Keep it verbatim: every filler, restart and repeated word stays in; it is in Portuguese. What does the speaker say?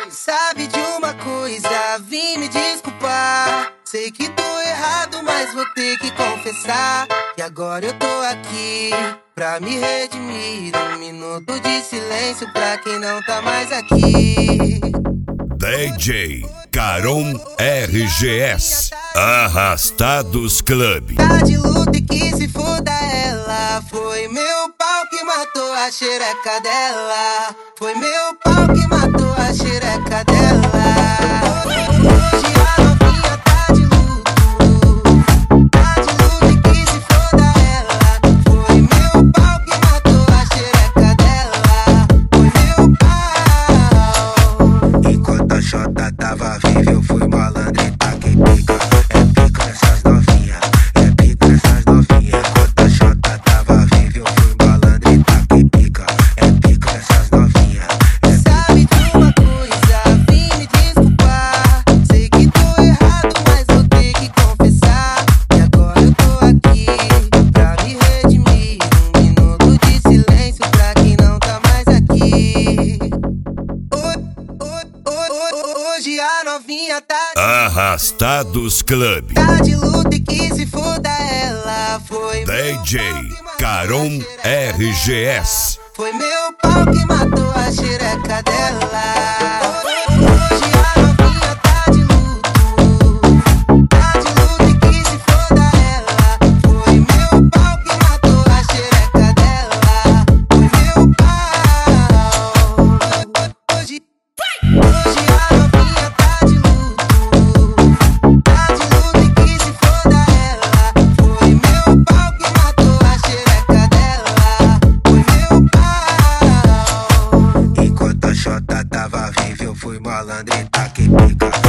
Sabe de uma coisa, vim me desculpar. Sei que tô errado, mas vou ter que confessar que agora eu tô aqui pra me redimir. Um minuto de silêncio pra quem não tá mais aqui. D J Caron R G S Arrastados Club. Tá de luta e que se foda ela. Foi meu pau que matou a xereca dela. Foi meu pau que matou a xereca dela. Hoje a novinha tá de luto. Tá de luta e que se foda ela. Foi meu pau que matou a xereca dela. Foi meu pau. Enquanto a Xota tava viva, eu fui malandro e taquei pica. É pica nessas novinhas, é pica nessas novinhas. Enquanto a Xota tava viva, eu fui malandro e taquei pica. É pica nessas novinhas. Sabe de uma coisa, vim me desculpar. Sei que tô errado, mas vou ter que confessar que agora eu tô aqui pra me redimir. Um minuto de silêncio pra quem não tá mais aqui. Hoje a novinha tá Arrastados Club. Tá de luta e que se foda ela. Foi D J Caron R G S. Foi meu pau que matou a xereca dela. Hoje a novinha tá de luto. Tá de luto e que se foda ela. Foi meu pau que matou a xereca dela. Foi meu pau. Hoje, hoje a novinha tá de luto. Tá de luto e que se foda ela. Foi meu pau que matou a xereca dela. Foi meu pau. Enquanto a Xota tava viva, eu fui malandro e taquei pica.